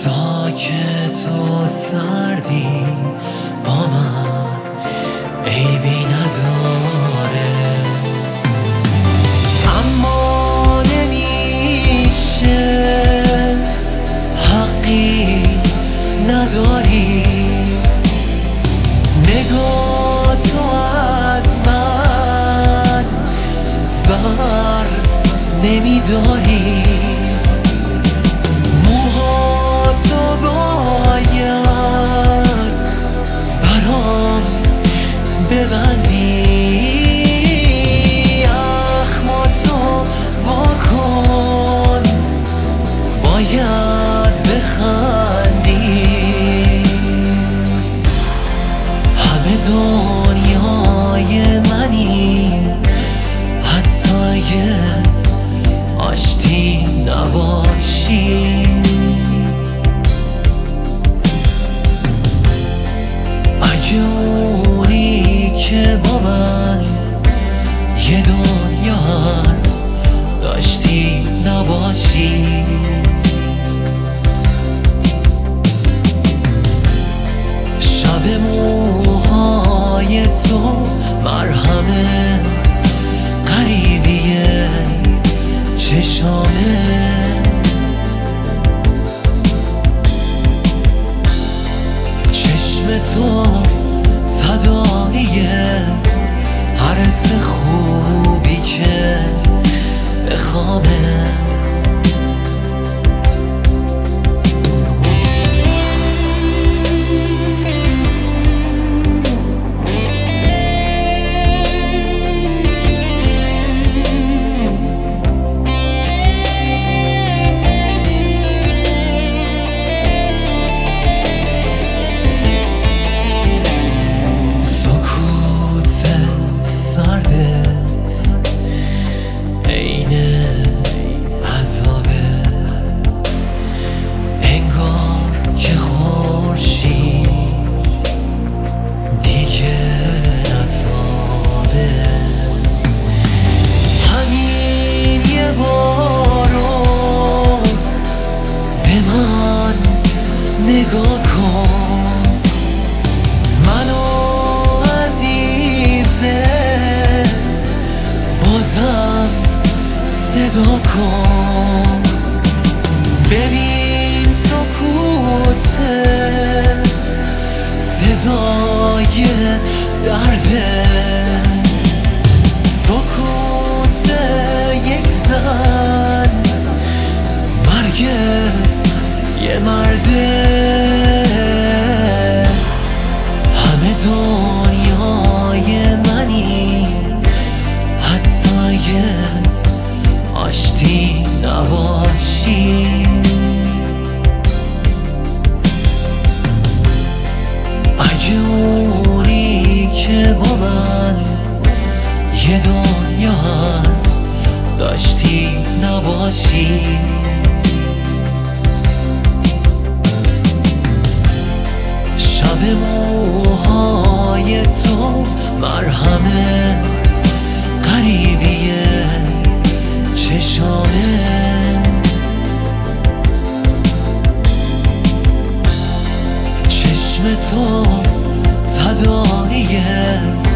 ساکت و سردی با من عیبی نداره، اما نمیشه، حقی نداری، نگاه تو از من بر نمیداری، موهاتو باید برام ببندی، اخماتو واکن باید بخندی، همه دنیای منی حتی اگه آشتی نباشی، اگه اونی که با من یه دنیا داشتی نباشی، شب موهای تو مرهمه، غریبیه چشامه، چشم تو تداعیه هر حس خوبی که بخوامه، نگاه کن منو عزیزت، بازم صدا کن، ببین سکوتت صدای درده، سکوت یک زن مرگ یه مرده، همه دنیای منی حتی اگه آشتی نباشی، اگه اونی که با من یه دنیا داشتی نباشی، شب موهای تو مرهمه، غریبیه چشامه، چشم تو تداعیه